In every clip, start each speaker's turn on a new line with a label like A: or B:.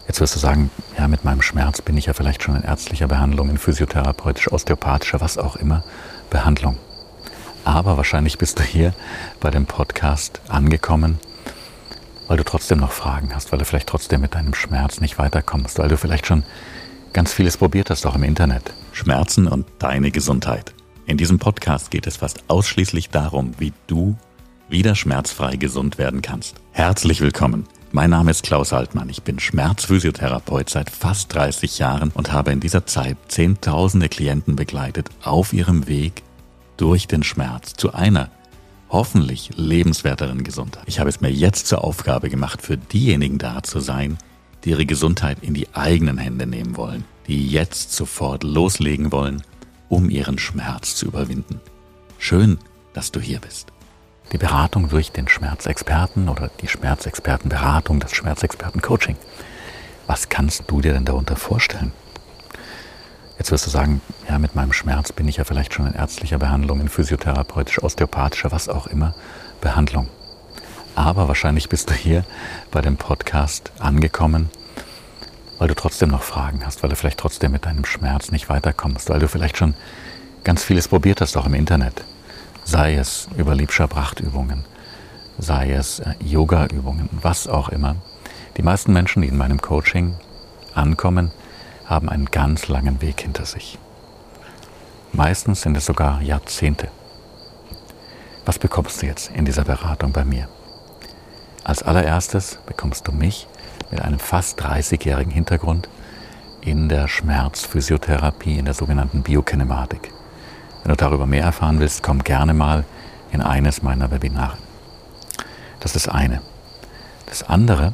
A: Jetzt wirst du sagen, ja, mit meinem Schmerz bin ich ja vielleicht schon in ärztlicher Behandlung, in physiotherapeutischer, osteopathischer, was auch immer, Behandlung. Aber wahrscheinlich bist du hier bei dem Podcast angekommen, weil du trotzdem noch Fragen hast, weil du vielleicht trotzdem mit deinem Schmerz nicht weiterkommst, weil du vielleicht schon ganz vieles probiert hast, auch im Internet. Schmerzen und deine Gesundheit. In diesem Podcast geht es fast ausschließlich darum, wie du wieder schmerzfrei gesund werden kannst. Herzlich willkommen. Mein Name ist Klaus Altmann. Ich bin Schmerzphysiotherapeut seit fast 30 Jahren und habe in dieser Zeit Zehntausende Klienten begleitet auf ihrem Weg durch den Schmerz zu einer hoffentlich lebenswerteren Gesundheit. Ich habe es mir jetzt zur Aufgabe gemacht, für diejenigen da zu sein, die ihre Gesundheit in die eigenen Hände nehmen wollen, die jetzt sofort loslegen wollen, um ihren Schmerz zu überwinden. Schön, dass du hier bist. Die Beratung durch den Schmerzexperten oder die Schmerzexpertenberatung, das Schmerzexpertencoaching. Was kannst du dir denn darunter vorstellen? Jetzt wirst du sagen, ja, mit meinem Schmerz bin ich ja vielleicht schon in ärztlicher Behandlung, in physiotherapeutischer, osteopathischer, was auch immer, Behandlung. Aber wahrscheinlich bist du hier bei dem Podcast angekommen, weil du trotzdem noch Fragen hast, weil du vielleicht trotzdem mit deinem Schmerz nicht weiterkommst, weil du vielleicht schon ganz vieles probiert hast, auch im Internet. Sei es über Liebscher-Bracht-Übungen, sei es Yoga-Übungen, was auch immer. Die meisten Menschen, die in meinem Coaching ankommen, haben einen ganz langen Weg hinter sich. Meistens sind es sogar Jahrzehnte. Was bekommst du jetzt in dieser Beratung bei mir? Als allererstes bekommst du mich mit einem fast 30-jährigen Hintergrund in der Schmerzphysiotherapie, in der sogenannten Biokinematik. Wenn du darüber mehr erfahren willst, komm gerne mal in eines meiner Webinare. Das ist das eine. Das andere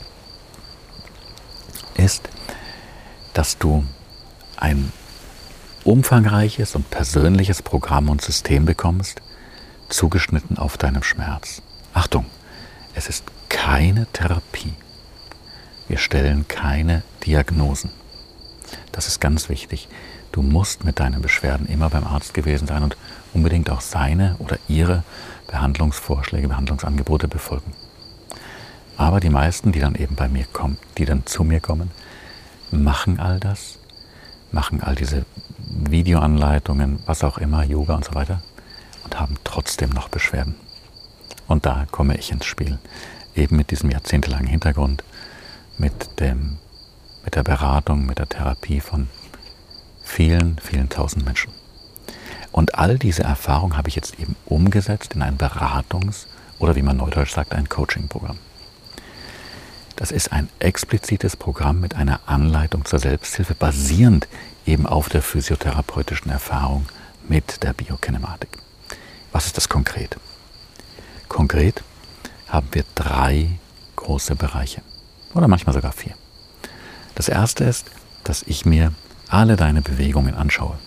A: ist, dass du ein umfangreiches und persönliches Programm und System bekommst, zugeschnitten auf deinem Schmerz. Achtung, es ist keine Therapie. Wir stellen keine Diagnosen. Das ist ganz wichtig. Du musst mit deinen Beschwerden immer beim Arzt gewesen sein und unbedingt auch seine oder ihre Behandlungsvorschläge, Behandlungsangebote befolgen. Aber die meisten, die dann eben bei mir kommen, die dann zu mir kommen, machen all das, machen all diese Videoanleitungen, was auch immer, Yoga und so weiter und haben trotzdem noch Beschwerden. Und da komme ich ins Spiel, eben mit diesem jahrzehntelangen Hintergrund, mit der Beratung, mit der Therapie von vielen, vielen tausend Menschen. Und all diese Erfahrung habe ich jetzt eben umgesetzt in ein Beratungs- oder wie man neudeutsch sagt, ein Coaching-Programm. Das ist ein explizites Programm mit einer Anleitung zur Selbsthilfe, basierend eben auf der physiotherapeutischen Erfahrung mit der Biokinematik. Was ist das konkret? Konkret haben wir 3 große Bereiche oder manchmal sogar 4. Das erste ist, dass ich mir alle deine Bewegungen anschaue,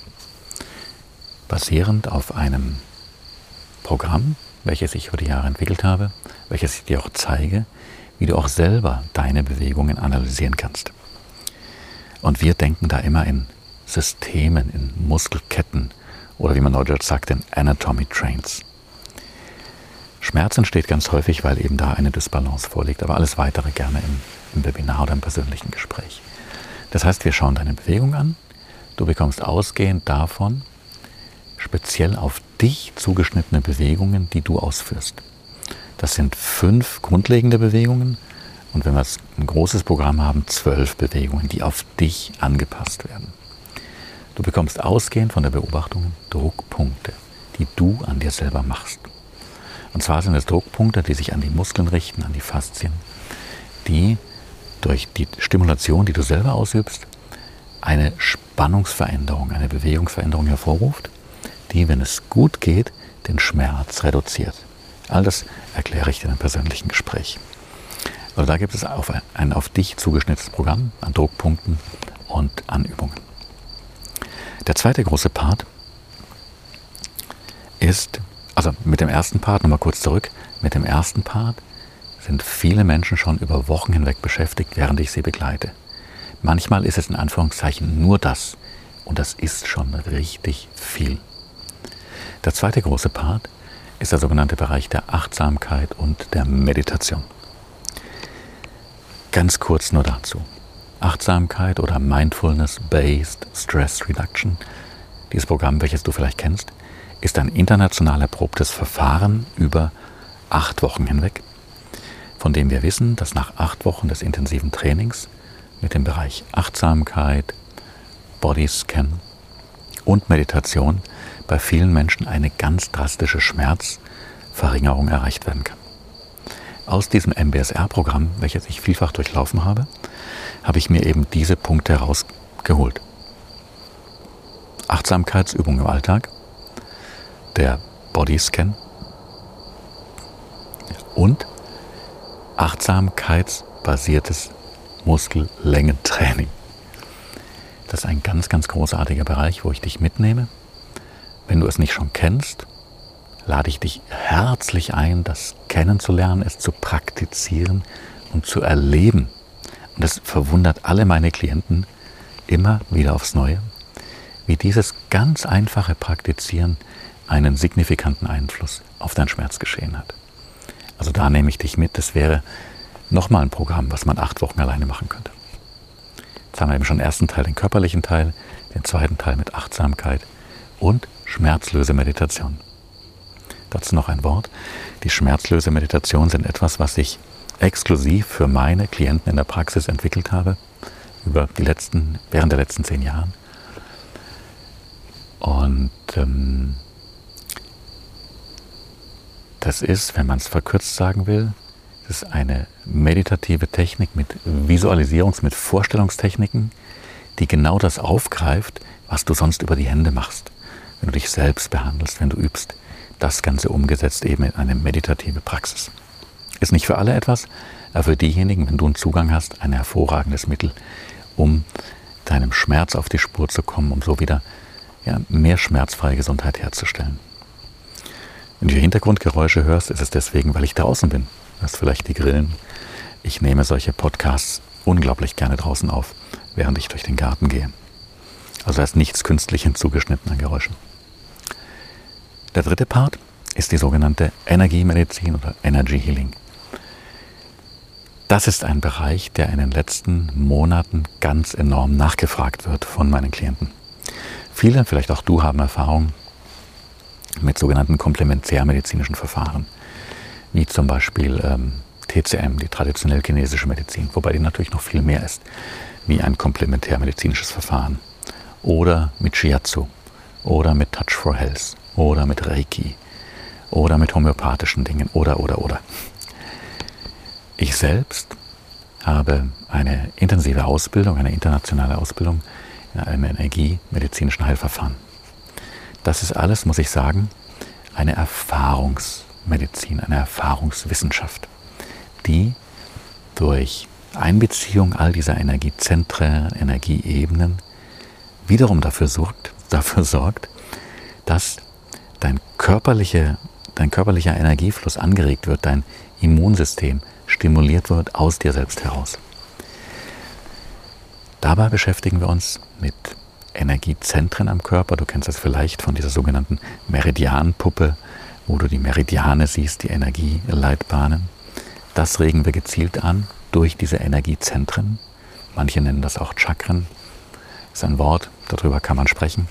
A: basierend auf einem Programm, welches ich über die Jahre entwickelt habe, welches ich dir auch zeige, wie du auch selber deine Bewegungen analysieren kannst. Und wir denken da immer in Systemen, in Muskelketten oder wie man neudeutsch sagt, in Anatomy Trains. Schmerz entsteht ganz häufig, weil eben da eine Dysbalance vorliegt, aber alles Weitere gerne im Webinar oder im persönlichen Gespräch. Das heißt, wir schauen deine Bewegung an, du bekommst ausgehend davon speziell auf dich zugeschnittene Bewegungen, die du ausführst. Das sind 5 grundlegende Bewegungen und wenn wir ein großes Programm haben, 12 Bewegungen, die auf dich angepasst werden. Du bekommst ausgehend von der Beobachtung Druckpunkte, die du an dir selber machst. Und zwar sind es Druckpunkte, die sich an die Muskeln richten, an die Faszien, die durch die Stimulation, die du selber ausübst, eine Spannungsveränderung, eine Bewegungsveränderung hervorruft, die, wenn es gut geht, den Schmerz reduziert. All das erkläre ich dir in einem persönlichen Gespräch. Also da gibt es ein auf dich zugeschnittenes Programm an Druckpunkten und an Übungen. Der zweite große Part ist, also mit dem ersten Part, nochmal kurz zurück, mit dem ersten Part sind viele Menschen schon über Wochen hinweg beschäftigt, während ich sie begleite. Manchmal ist es in Anführungszeichen nur das und das ist schon richtig viel. Der zweite große Part ist der sogenannte Bereich der Achtsamkeit und der Meditation. Ganz kurz nur dazu. Achtsamkeit oder Mindfulness-Based Stress Reduction. Dieses Programm, welches du vielleicht kennst, ist ein international erprobtes Verfahren über 8 Wochen hinweg, von dem wir wissen, dass nach 8 Wochen des intensiven Trainings mit dem Bereich Achtsamkeit, Bodyscan und Meditation bei vielen Menschen eine ganz drastische Schmerzverringerung erreicht werden kann. Aus diesem MBSR-Programm, welches ich vielfach durchlaufen habe, habe ich mir eben diese Punkte herausgeholt. Achtsamkeitsübungen im Alltag, der Bodyscan und achtsamkeitsbasiertes Muskellängentraining. Das ist ein ganz, ganz großartiger Bereich, wo ich dich mitnehme. Wenn du es nicht schon kennst, lade ich dich herzlich ein, das kennenzulernen, es zu praktizieren und zu erleben. Und das verwundert alle meine Klienten immer wieder aufs Neue, wie dieses ganz einfache Praktizieren einen signifikanten Einfluss auf dein Schmerzgeschehen hat. Also da nehme ich dich mit. Das wäre nochmal ein Programm, was man 8 Wochen alleine machen könnte. Jetzt haben wir eben schon den ersten Teil, den körperlichen Teil, den zweiten Teil mit Achtsamkeit und Schmerzlöse-Meditation. Dazu noch ein Wort. Die Schmerzlöse-Meditation sind etwas, was ich exklusiv für meine Klienten in der Praxis entwickelt habe, während der letzten 10 Jahre. Und das ist, wenn man es verkürzt sagen will, das ist eine meditative Technik mit mit Vorstellungstechniken, die genau das aufgreift, was du sonst über die Hände machst, wenn du dich selbst behandelst, wenn du übst. Das Ganze umgesetzt eben in eine meditative Praxis. Ist nicht für alle etwas, aber für diejenigen, wenn du einen Zugang hast, ein hervorragendes Mittel, um deinem Schmerz auf die Spur zu kommen, um so wieder mehr schmerzfreie Gesundheit herzustellen. Wenn du Hintergrundgeräusche hörst, ist es deswegen, weil ich draußen bin. Du hörst vielleicht die Grillen. Ich nehme solche Podcasts unglaublich gerne draußen auf, während ich durch den Garten gehe. Also da ist nichts künstlich hinzugeschnitten an Geräuschen. Der dritte Part ist die sogenannte Energiemedizin oder Energy Healing. Das ist ein Bereich, der in den letzten Monaten ganz enorm nachgefragt wird von meinen Klienten. Viele, vielleicht auch du, haben Erfahrung mit sogenannten komplementärmedizinischen Verfahren, wie zum Beispiel TCM, die traditionell chinesische Medizin, wobei die natürlich noch viel mehr ist, wie ein komplementärmedizinisches Verfahren. Oder mit Shiatsu, oder mit Touch for Health, oder mit Reiki, oder mit homöopathischen Dingen, oder. Ich selbst habe eine intensive Ausbildung, eine internationale Ausbildung in einem energiemedizinischen Heilverfahren. Das ist alles, muss ich sagen, eine Erfahrungsmedizin, eine Erfahrungswissenschaft, die durch Einbeziehung all dieser Energiezentren, Energieebenen wiederum dafür sorgt, dass dein körperlicher Energiefluss angeregt wird, dein Immunsystem stimuliert wird aus dir selbst heraus. Dabei beschäftigen wir uns mit Energiezentren am Körper. Du kennst das vielleicht von dieser sogenannten Meridianpuppe, wo du die Meridiane siehst, die Energieleitbahnen. Das regen wir gezielt an durch diese Energiezentren. Manche nennen das auch Chakren. Das ist ein Wort, darüber kann man sprechen.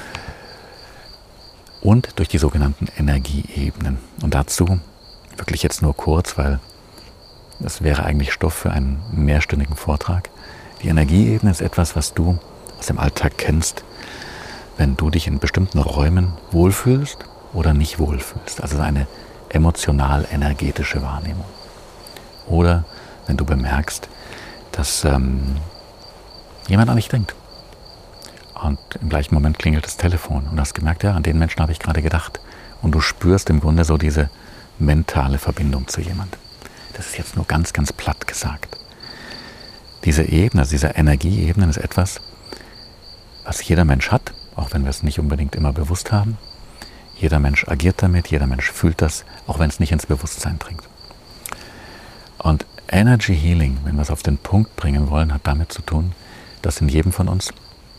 A: Und durch die sogenannten Energieebenen. Und dazu wirklich jetzt nur kurz, weil das wäre eigentlich Stoff für einen mehrstündigen Vortrag. Die Energieebene ist etwas, was du aus dem Alltag kennst, wenn du dich in bestimmten Räumen wohlfühlst oder nicht wohlfühlst. Also eine emotional-energetische Wahrnehmung. Oder wenn du bemerkst, dass jemand an dich denkt. Und im gleichen Moment klingelt das Telefon und du hast gemerkt, ja, an den Menschen habe ich gerade gedacht. Und du spürst im Grunde so diese mentale Verbindung zu jemandem. Das ist jetzt nur ganz, ganz platt gesagt. Diese Ebene, also diese Energieebene ist etwas, was jeder Mensch hat, auch wenn wir es nicht unbedingt immer bewusst haben. Jeder Mensch agiert damit, jeder Mensch fühlt das, auch wenn es nicht ins Bewusstsein dringt. Und Energy Healing, wenn wir es auf den Punkt bringen wollen, hat damit zu tun, dass in jedem von uns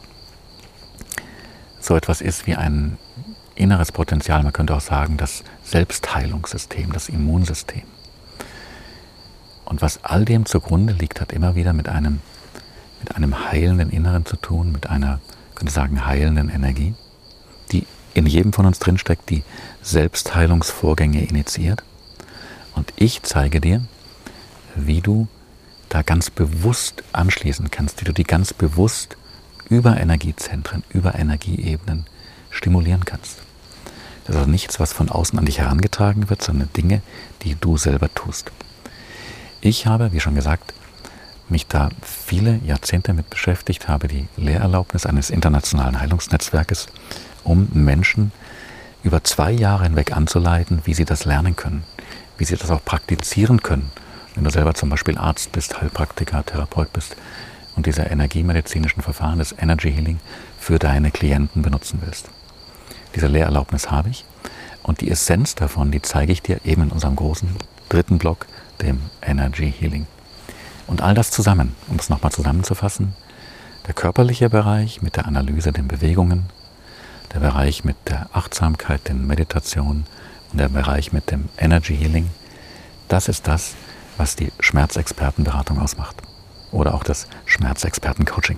A: so etwas ist wie ein inneres Potenzial, man könnte auch sagen, das Selbstheilungssystem, das Immunsystem. Und was all dem zugrunde liegt, hat immer wieder mit mit einem heilenden Inneren zu tun, mit einer, ich könnte sagen, heilenden Energie, die in jedem von uns drinsteckt, die Selbstheilungsvorgänge initiiert. Und ich zeige dir, wie du da ganz bewusst anschließen kannst, wie du die ganz bewusst über Energiezentren, über Energieebenen stimulieren kannst. Das ist also nichts, was von außen an dich herangetragen wird, sondern Dinge, die du selber tust. Ich habe, wie schon gesagt, mich da viele Jahrzehnte mit beschäftigt, habe die Lehrerlaubnis eines internationalen Heilungsnetzwerkes, um Menschen über 2 Jahre hinweg anzuleiten, wie sie das lernen können, wie sie das auch praktizieren können. Wenn du selber zum Beispiel Arzt bist, Heilpraktiker, Therapeut bist und diese energiemedizinischen Verfahren, das Energy Healing, für deine Klienten benutzen willst. Diese Lehrerlaubnis habe ich und die Essenz davon, die zeige ich dir eben in unserem großen 3. Block, dem Energy Healing. Und all das zusammen, um es nochmal zusammenzufassen, der körperliche Bereich mit der Analyse, den Bewegungen, der Bereich mit der Achtsamkeit, den Meditationen und der Bereich mit dem Energy Healing, das ist das, was die Schmerzexpertenberatung ausmacht oder auch das Schmerzexpertencoaching.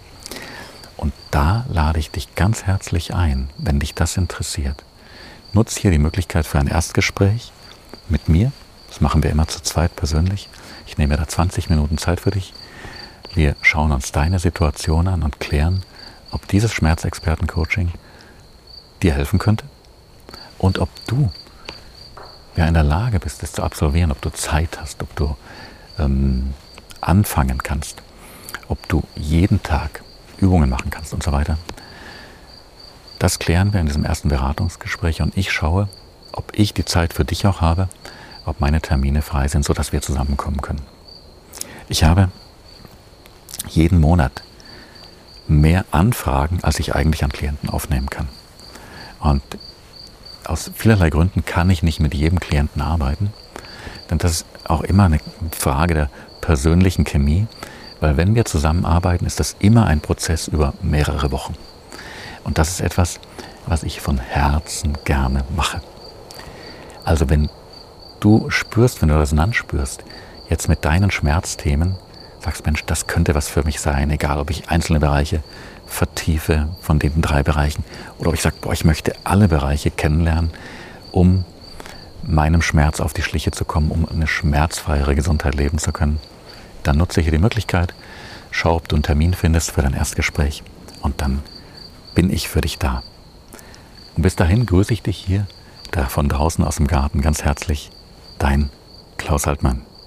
A: Und da lade ich dich ganz herzlich ein, wenn dich das interessiert. Nutz hier die Möglichkeit für ein Erstgespräch mit mir. Das machen wir immer zu zweit persönlich. Ich nehme da 20 Minuten Zeit für dich. Wir schauen uns deine Situation an und klären, ob dieses Schmerzexpertencoaching dir helfen könnte und ob du in der Lage bist, es zu absolvieren, ob du Zeit hast, ob du anfangen kannst, ob du jeden Tag Übungen machen kannst und so weiter. Das klären wir in diesem ersten Beratungsgespräch und ich schaue, ob ich die Zeit für dich auch habe, ob meine Termine frei sind, sodass wir zusammenkommen können. Ich habe jeden Monat mehr Anfragen, als ich eigentlich an Klienten aufnehmen kann. Und aus vielerlei Gründen kann ich nicht mit jedem Klienten arbeiten, denn das ist auch immer eine Frage der persönlichen Chemie, weil wenn wir zusammenarbeiten, ist das immer ein Prozess über mehrere Wochen. Und das ist etwas, was ich von Herzen gerne mache. Also wenn du spürst, wenn du Resonanz spürst, jetzt mit deinen Schmerzthemen, sagst, Mensch, das könnte was für mich sein, egal ob ich einzelne Bereiche vertiefe von den 3 Bereichen oder ob ich sage, ich möchte alle Bereiche kennenlernen, um meinem Schmerz auf die Schliche zu kommen, um eine schmerzfreiere Gesundheit leben zu können, dann nutze ich hier die Möglichkeit, schau, ob du einen Termin findest für dein Erstgespräch und dann bin ich für dich da. Und bis dahin grüße ich dich hier, da von draußen aus dem Garten ganz herzlich, dein Klaus Haltmann.